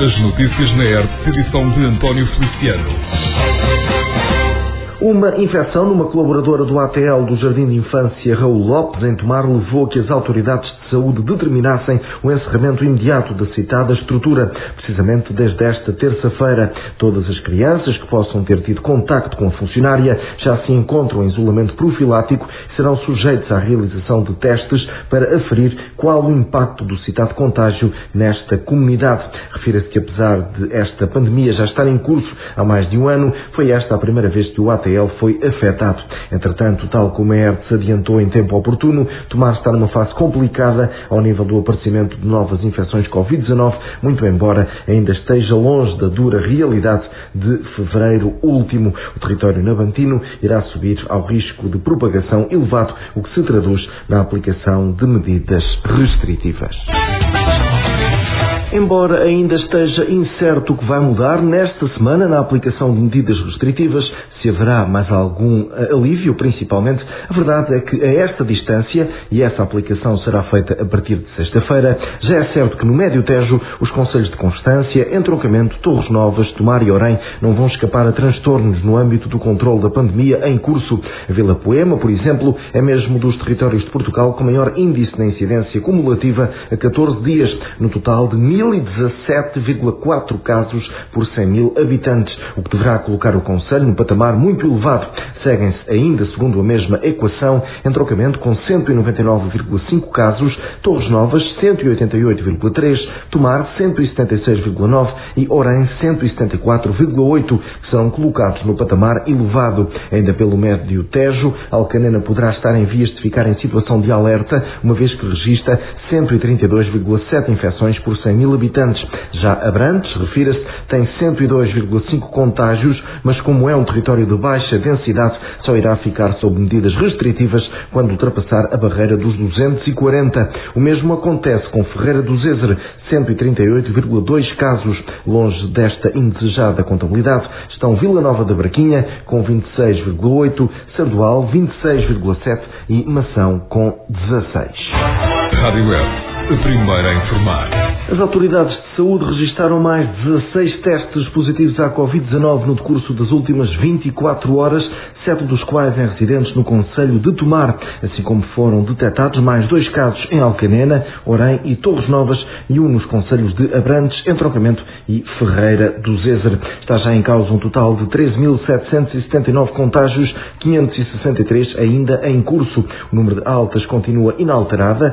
As notícias na ERP, edição de António Feliciano. Uma infecção numa colaboradora do ATL do Jardim de Infância Raul Lopes, em Tomar, levou a que as autoridades de saúde determinassem o encerramento imediato da citada estrutura, precisamente desde esta terça-feira. Todas as crianças que possam ter tido contacto com a funcionária já se encontram em isolamento profilático e serão sujeitos à realização de testes para aferir qual o impacto do citado contágio nesta comunidade. Refira-se que, apesar de esta pandemia já estar em curso há mais de um ano, foi esta a primeira vez que o ATL foi afetado. Entretanto, tal como a ERT se adiantou em tempo oportuno, Tomar está numa fase complicada ao nível do aparecimento de novas infecções Covid-19, muito embora ainda esteja longe da dura realidade de fevereiro último. O território navantino irá subir ao risco de propagação elevado, o que se traduz na aplicação de medidas restritivas. Embora ainda esteja incerto o que vai mudar nesta semana na aplicação de medidas restritivas, se haverá mais algum alívio, principalmente, a verdade é que a esta distância, e essa aplicação será feita a partir de sexta-feira, já é certo que no Médio Tejo os concelhos de Constância, Entroncamento, Torres Novas, Tomar e Orém não vão escapar a transtornos no âmbito do controle da pandemia em curso. A Vila Poema, por exemplo, é mesmo dos territórios de Portugal com maior índice na incidência cumulativa a 14 dias, no total de 1017,4 casos por 100 mil habitantes, o que deverá colocar o concelho no patamar muito elevado. Seguem-se ainda, segundo a mesma equação, Entroncamento com 199,5 casos, Torres Novas 188,3, Tomar 176,9 e Orém 174,8, que serão colocados no patamar elevado. Ainda pelo Médio Tejo, Alcanena poderá estar em vias de ficar em situação de alerta, uma vez que registra 132,7 infecções por 100 mil habitantes. Já Abrantes, refira-se, tem 102,5 contágios, mas como é um território de baixa densidade, só irá ficar sob medidas restritivas quando ultrapassar a barreira dos 240. O mesmo acontece com Ferreira do Zezer, 138,2 casos. Longe desta indesejada contabilidade estão Vila Nova da Braquinha, com 26,8, Sardual, 26,7 e Mação, com 16. Rádio ERP, a primeira a informar. As autoridades de saúde registaram mais de 16 testes positivos à Covid-19 no decurso das últimas 24 horas, 7 dos quais em residentes no concelho de Tomar, assim como foram detectados mais 2 casos em Alcanena, Orém e Torres Novas e um nos concelhos de Abrantes, Entroncamento e Ferreira do Zezer. Está já em causa um total de 13.779 contágios, 563 ainda em curso. O número de altas continua inalterada,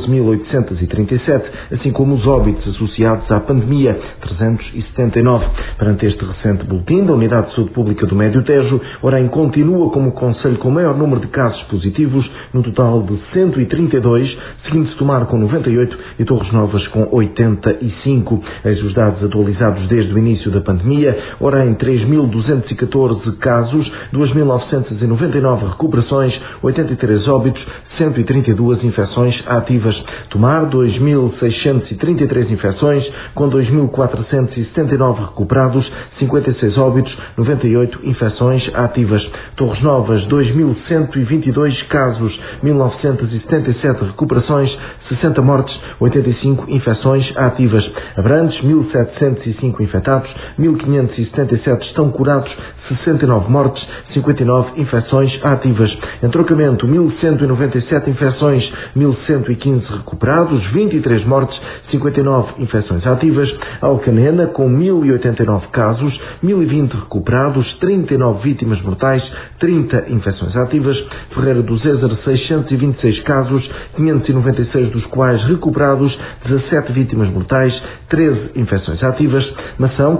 12.837, assim como os óbitos associados à pandemia, 379. Perante este recente boletim da Unidade de Saúde Pública do Médio Tejo, Orém continua como o concelho com o maior número de casos positivos, no total de 132, seguindo-se Tomar com 98 e Torres Novas com 85. Eis os dados atualizados desde o início da pandemia. Orém, 3.214 casos, 2.999 recuperações, 83 óbitos, 132 infecções ativas. Tomar, 2.633 infecções, com 2.479 recuperados, 56 óbitos, 98 infecções ativas. Torres Novas, 2.122 casos, 1.977 recuperações, 60 mortes, 85 infecções ativas. Abrantes, 1.705 infectados, 1.577 estão curados, 69 mortes, 59 infecções ativas. Entroncamento, 1.197 infecções, 1.115 recuperados, 23 mortes, 59 infecções ativas. Alcanena, com 1.089 casos, 1.020 recuperados, 39 vítimas mortais, 30 infecções ativas. Ferreira do Zezer, 626 casos, 596 dos quais recuperados, 17 vítimas mortais, 13 infecções ativas. Mação,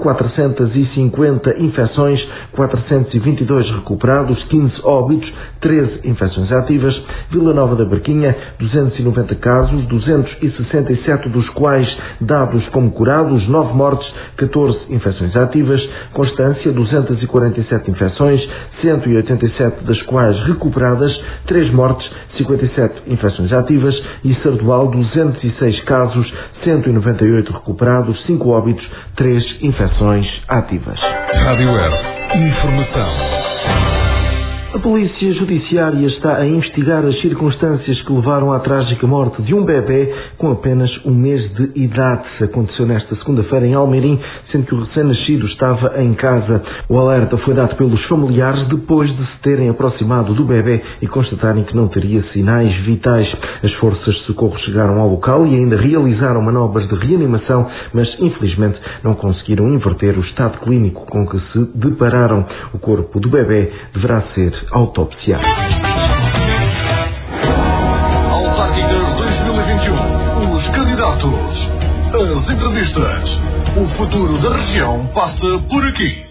450 infecções, 422 recuperados, 15 óbitos, 13 infecções ativas. Vila Nova da Braquinha, 290 casos, 267 dos quais dados como curados, 9 mortes, 14 infecções ativas. Constância, 247 infecções, 187 das quais recuperadas, 3 mortes, 57 infecções ativas. E Sardual, 206 casos, 198 recuperados, 5 óbitos, 3 infecções ativas. Rádio ERP, informação. A Polícia Judiciária está a investigar as circunstâncias que levaram à trágica morte de um bebê com apenas um mês de idade. Aconteceu nesta segunda-feira em Almeirim, sendo que o recém-nascido estava em casa. O alerta foi dado pelos familiares depois de se terem aproximado do bebê e constatarem que não teria sinais vitais. As forças de socorro chegaram ao local e ainda realizaram manobras de reanimação, mas infelizmente não conseguiram inverter o estado clínico com que se depararam. O corpo do bebê deverá ser autopsiado. Autárquicas 2021. Os candidatos. As entrevistas. O futuro da região passa por aqui.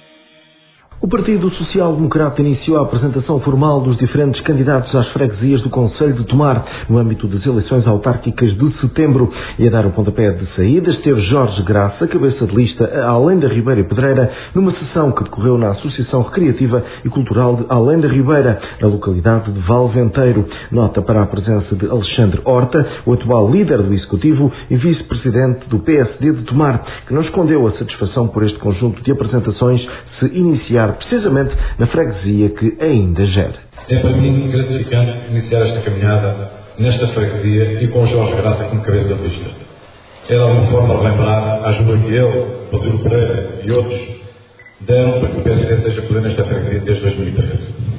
O Partido Social Democrata iniciou a apresentação formal dos diferentes candidatos às freguesias do Concelho de Tomar, no âmbito das eleições autárquicas de setembro. E a dar o pontapé de saída esteve Jorge Graça, cabeça de lista a Além da Ribeira e Pedreira, numa sessão que decorreu na Associação Recreativa e Cultural de Além da Ribeira, na localidade de Valventeiro. Nota para a presença de Alexandre Horta, o atual líder do Executivo e vice-presidente do PSD de Tomar, que não escondeu a satisfação por este conjunto de apresentações se iniciar precisamente na freguesia que ainda gera. É para mim gratificante iniciar esta caminhada nesta freguesia e com Jorge Graça como cabeça de lista. É de alguma forma relembrar a ajuda que ele, Rodrigo Pereira e outros deram para que o PSD seja poder nesta freguesia desde 2013.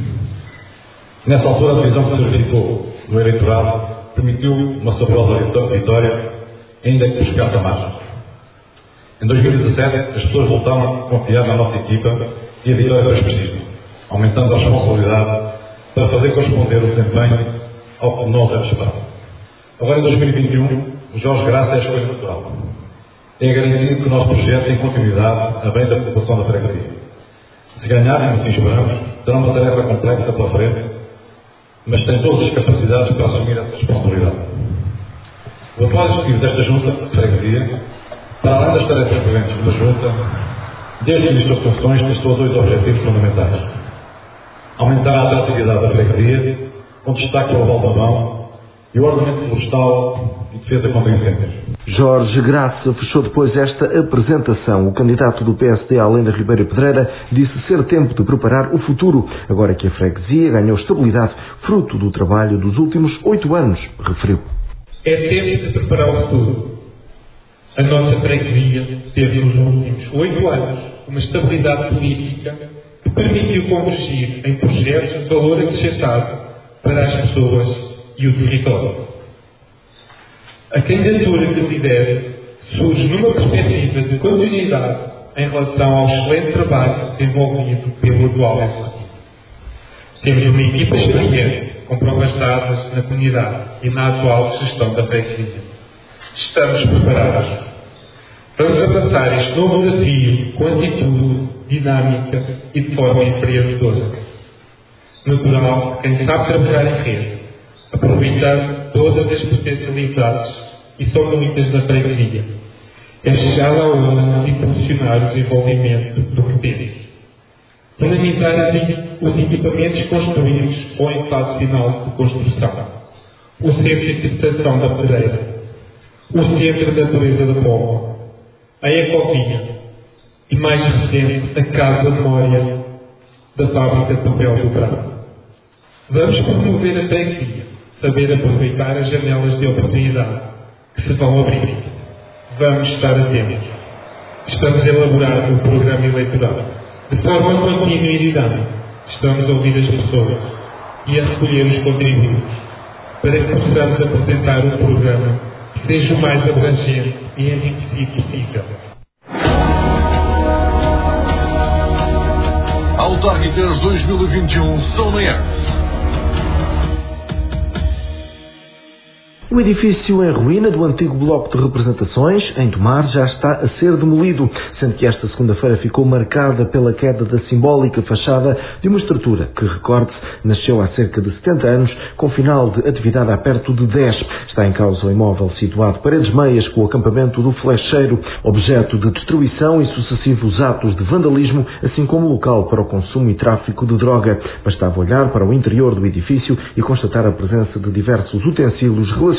Nessa altura, a divisão que se verificou no eleitorado permitiu uma saborosa vitória, ainda que por escassa margem. Em 2017, as pessoas voltaram a confiar na nossa equipa e a vitória foi expressiva, aumentando a responsabilidade para fazer corresponder o desempenho ao que nós era esperado. Agora, em 2021, o Jorge Graça é a escolha natural. É garantido que o nosso projeto tem continuidade a bem da população da freguesia. Se ganharmos, assim esperamos, terá uma tarefa complexa pela frente, mas tem todas as capacidades para assumir essa responsabilidade. O atual executivo desta junta de freguesia, para além das tarefas presentes numa junta, desde o início das funções, testou dois objetivos fundamentais. Aumentar a atratividade da freguesia, com destaque ao Valdavão e o ordenamento florestal e defesa contra incêndios. Jorge Graça fechou depois esta apresentação. O candidato do PSD Além da Ribeira e Pedreira disse ser tempo de preparar o futuro, agora que a freguesia ganhou estabilidade, fruto do trabalho dos últimos 8 anos, referiu. É tempo de preparar o futuro. A nossa freguesia teve nos últimos 8 anos uma estabilidade política que permitiu convergir em projetos de valor acrescentado para as pessoas e o território. A candidatura que lidero surge numa perspectiva de continuidade em relação ao excelente trabalho desenvolvido pelo atual Executivo. Temos uma equipa experiente, com provas dadas na comunidade e na atual gestão da freguesia. Estamos preparados. Vamos abraçar este novo desafio com atitude, dinâmica e de forma empreendedora. Natural, quem sabe trabalhar em rede, aproveitando todas as potencialidades e são muitas da freguesia. É chegar ao ano e impulsionar o desenvolvimento do que temos. Dinamizar os equipamentos construídos ou em fase final de construção. O Centro de Interpretação da Pedreira. O Centro da Natureza da Póvoa. A Ecovinha e, mais recente, a Casa Memória da Fábrica de Papel do Prado. Vamos promover a freguesia, saber aproveitar as janelas de oportunidade que se vão abrir. Vamos estar atentos. Estamos a elaborar o programa eleitoral de forma contínua e dinâmica. Estamos a ouvir as pessoas e a recolher os contributos para que possamos apresentar um programa que seja o mais abrangente e enriquecido possível. Autárquicas 2021 são na ERS. O edifício em ruína do antigo bloco de representações, em Tomar, já está a ser demolido, sendo que esta segunda-feira ficou marcada pela queda da simbólica fachada de uma estrutura que, recorde-se, nasceu há cerca de 70 anos, com final de atividade há perto de 10. Está em causa o imóvel situado paredes meias com o acampamento do Flecheiro, objeto de destruição e sucessivos atos de vandalismo, assim como local para o consumo e tráfico de droga. Bastava olhar para o interior do edifício e constatar a presença de diversos utensílios relacionados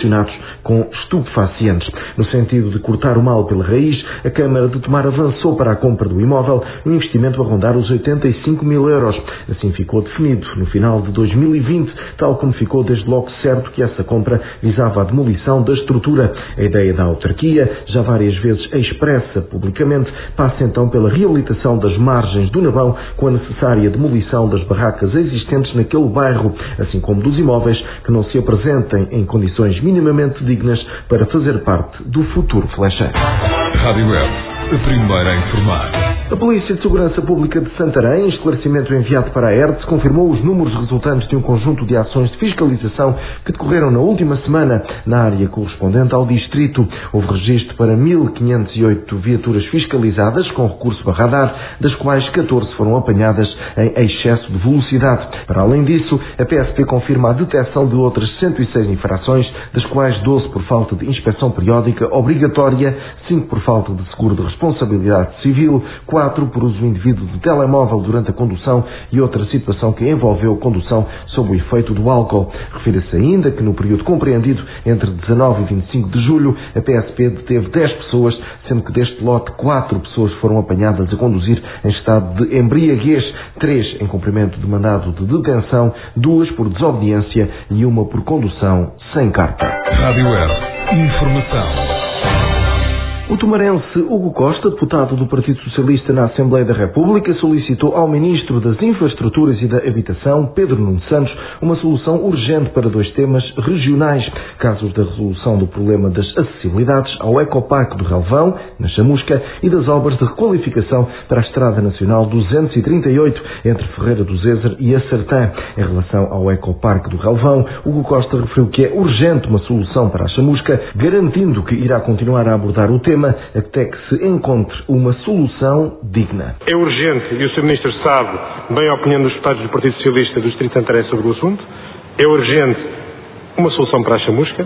relacionados com estupefacientes. No sentido de cortar o mal pela raiz, a Câmara de Tomar avançou para a compra do imóvel, um investimento a rondar os 85 mil euros. Assim ficou definido no final de 2020, tal como ficou desde logo certo que essa compra visava a demolição da estrutura. A ideia da autarquia, já várias vezes expressa publicamente, passa então pela reabilitação das margens do Navão com a necessária demolição das barracas existentes naquele bairro, assim como dos imóveis que não se apresentem em condições minimamente dignas para fazer parte do futuro flecheiro. Rádio Web, a primeira a informar. A Polícia de Segurança Pública de Santarém, em esclarecimento enviado para a ERTS, confirmou os números resultantes de um conjunto de ações de fiscalização que decorreram na última semana na área correspondente ao distrito. Houve registro para 1.508 viaturas fiscalizadas com recurso a radar, das quais 14 foram apanhadas em excesso de velocidade. Para além disso, a PSP confirma a detecção de outras 106 infrações, das quais 12 por falta de inspeção periódica obrigatória, 5 por falta de seguro de responsabilidade civil, 4 por uso indevido de telemóvel durante a condução e outra situação que envolveu condução sob o efeito do álcool. Refira-se ainda que no período compreendido entre 19 e 25 de julho, a PSP deteve 10 pessoas, sendo que deste lote 4 pessoas foram apanhadas a conduzir em estado de embriaguez, 3 em cumprimento de mandado de detenção, 2 por desobediência e 1 por condução sem carta. Rádio Web, informação. O tomarense Hugo Costa, deputado do Partido Socialista na Assembleia da República, solicitou ao Ministro das Infraestruturas e da Habitação, Pedro Nuno Santos, uma solução urgente para 2 temas regionais: casos da resolução do problema das acessibilidades ao Ecoparque do Relvão, na Chamusca, e das obras de requalificação para a Estrada Nacional 238, entre Ferreira do Zezer e Açartã. Em relação ao Ecoparque do Relvão, Hugo Costa referiu que é urgente uma solução para a Chamusca, garantindo que irá continuar a abordar o tema até que se encontre uma solução digna. É urgente, e o Sr. Ministro sabe bem a opinião dos deputados do Partido Socialista do Distrito de Santarém sobre o assunto, é urgente uma solução para a Chamusca.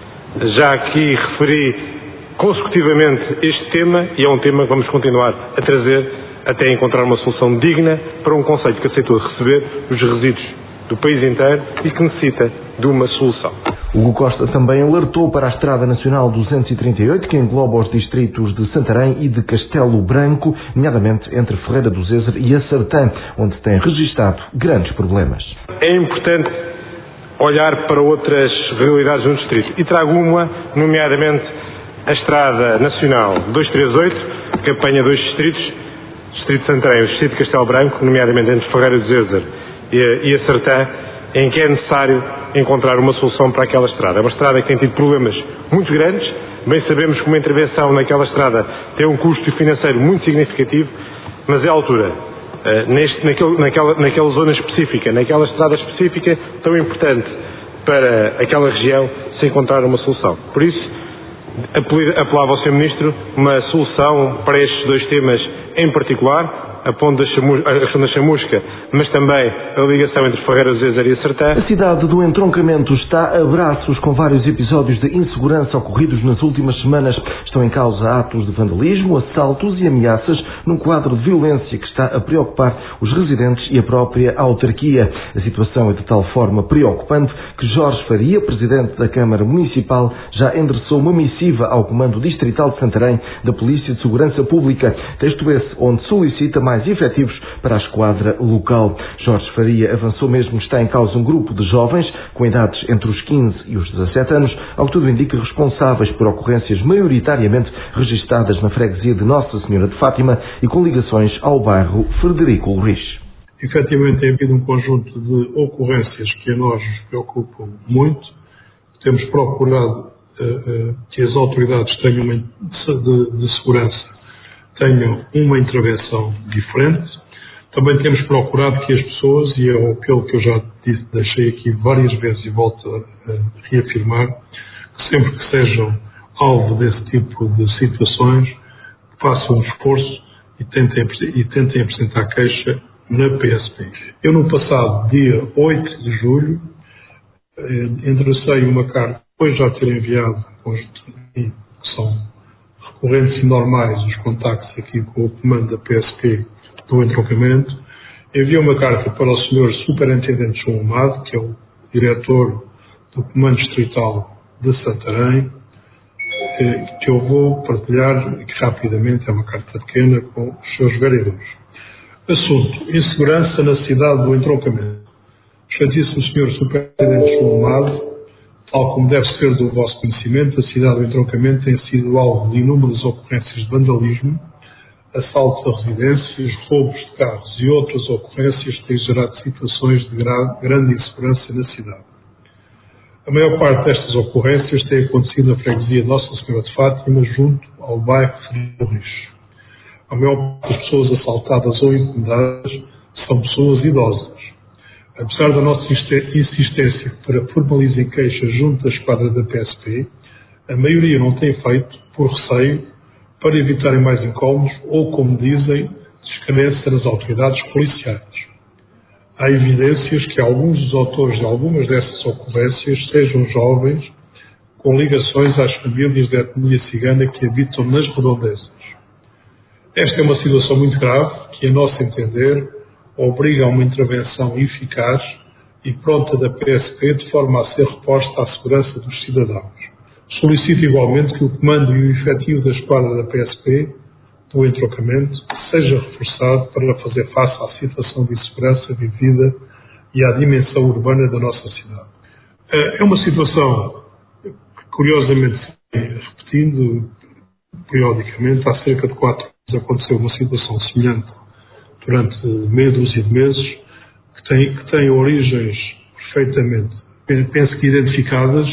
Já aqui referi consecutivamente este tema, e é um tema que vamos continuar a trazer até encontrar uma solução digna para um concelho que aceitou receber os resíduos do país inteiro e que necessita de uma solução. Hugo Costa também alertou para a Estrada Nacional 238, que engloba os distritos de Santarém e de Castelo Branco, nomeadamente entre Ferreira do Zezer e Açartã, onde tem registado grandes problemas. É importante olhar para outras realidades no distrito, e trago uma, nomeadamente a Estrada Nacional 238, que apanha 2 distritos, o Distrito de Santarém e o Distrito de Castelo Branco, nomeadamente entre Ferreira do Zezer e Açartã, em que é necessário encontrar uma solução para aquela estrada. É uma estrada que tem tido problemas muito grandes. Bem sabemos que uma intervenção naquela estrada tem um custo financeiro muito significativo, mas é a altura, naquela zona específica, naquela estrada específica tão importante para aquela região, se encontrar uma solução. Por isso, apelava ao Sr. Ministro uma solução para estes 2 temas em particular, a questão da Chamusca, mas também a ligação entre Ferreira do Zezer e Açartã. A cidade do entroncamento está a braços com vários episódios de insegurança ocorridos nas últimas semanas. Estão em causa atos de vandalismo, assaltos e ameaças num quadro de violência que está a preocupar os residentes e a própria autarquia. A situação é de tal forma preocupante que Jorge Faria, presidente da Câmara Municipal, já endereçou uma missiva ao Comando Distrital de Santarém da Polícia de Segurança Pública. Texto esse onde solicita mais efetivos para a esquadra local. Jorge Faria avançou mesmo que está em causa um grupo de jovens com idades entre os 15 e os 17 anos, ao que tudo indica responsáveis por ocorrências maioritariamente registadas na freguesia de Nossa Senhora de Fátima e com ligações ao bairro Frederico Ulrich. Efetivamente tem havido um conjunto de ocorrências que a nós nos preocupam muito. Temos procurado que as autoridades tenham de segurança tenham uma intervenção diferente. Também temos procurado que as pessoas, e é o apelo que eu já deixei aqui várias vezes e volto a reafirmar, que sempre que sejam alvo desse tipo de situações, façam um esforço e tentem apresentar queixa na PSP. Eu, no passado dia 8 de julho, enderecei uma carta, depois de já ter enviado, que são recorrentes e normais os contactos aqui com o comando da PSP do entroncamento, enviei uma carta para o Sr. Superintendente João Amado, que é o diretor do Comando Distrital de Santarém, que eu vou partilhar rapidamente, é uma carta pequena, com os seus vereadores. Assunto: insegurança na cidade do entroncamento. Excelentíssimo Sr. Superintendente João Amado, tal como deve ser do vosso conhecimento, a cidade do entroncamento tem sido alvo de inúmeras ocorrências de vandalismo, assaltos a residências, roubos de carros e outras ocorrências que têm gerado situações de grande insegurança na cidade. A maior parte destas ocorrências tem acontecido na freguesia de Nossa Senhora de Fátima, junto ao bairro de Richo. A maior parte das pessoas assaltadas ou incomodadas são pessoas idosas. Apesar da nossa insistência para formalizem queixas junto da esquadra da PSP, a maioria não tem feito por receio, para evitarem mais incómodos ou, como dizem, descrença nas autoridades policiais. Há evidências que alguns dos autores de algumas dessas ocorrências sejam jovens com ligações às famílias da etnia cigana que habitam nas redondezas. Esta é uma situação muito grave que, a nosso entender, obriga a uma intervenção eficaz e pronta da PSP de forma a ser reposta à segurança dos cidadãos. Solicito igualmente que o comando e o efetivo da esquadra da PSP do entroncamento seja reforçado para fazer face à situação de insegurança vivida e à dimensão urbana da nossa cidade. É uma situação que, curiosamente, se repetindo periodicamente. Há cerca de 4 anos aconteceu uma situação semelhante durante meia dúzia de meses, que tem origens perfeitamente, penso que identificadas,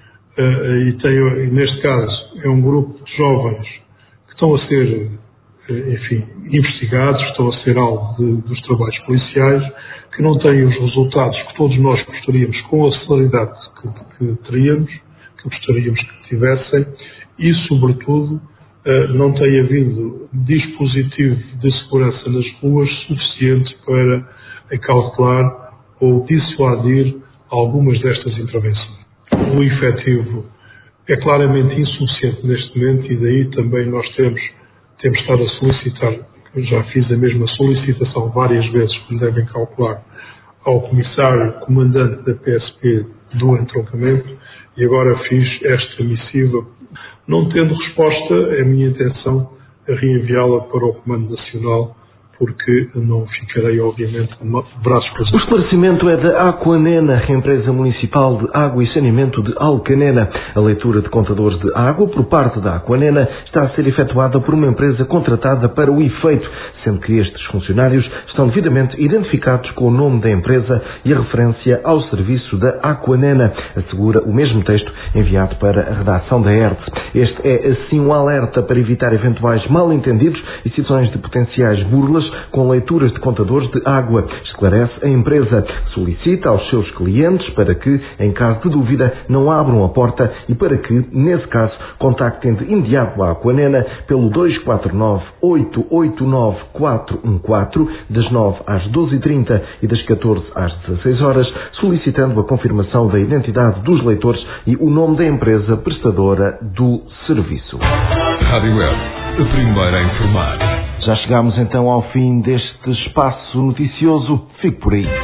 e neste caso é um grupo de jovens que estão a ser, investigados, estão a ser alvo dos trabalhos policiais, que não têm os resultados que todos nós gostaríamos, com a celeridade que teríamos, que gostaríamos que tivessem, e, sobretudo, não tem havido dispositivo de segurança nas ruas suficiente para acautelar ou dissuadir algumas destas intervenções. O efetivo é claramente insuficiente neste momento e daí também nós temos estado a solicitar, já fiz a mesma solicitação várias vezes, como devem calcular, ao comissário comandante da PSP do entroncamento, e agora fiz esta missiva. Não tendo resposta, é a minha intenção reenviá-la para o Comando Nacional, porque não ficarei, obviamente, de braços cruzados. O esclarecimento é da Aquanena, empresa municipal de água e saneamento de Alcanena. A leitura de contadores de água por parte da Aquanena está a ser efetuada por uma empresa contratada para o efeito, sendo que estes funcionários estão devidamente identificados com o nome da empresa e a referência ao serviço da Aquanena, assegura o mesmo texto enviado para a redação da ERTE. Este é, assim, um alerta para evitar eventuais mal-entendidos e situações de potenciais burlas com leituras de contadores de água. Esclarece a empresa, que solicita aos seus clientes para que, em caso de dúvida, não abram a porta e para que, nesse caso, contactem de imediato a Aquanena pelo 249-889-414, das 9 às 12h30 e das 14 às 16 horas, solicitando a confirmação da identidade dos leitores e o nome da empresa prestadora do serviço. Rádio Web, a primeira a informar. Já chegamos então ao fim deste espaço noticioso. Fique por aí.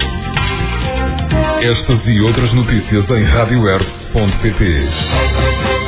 Estas e outras notícias em radioweb.pt.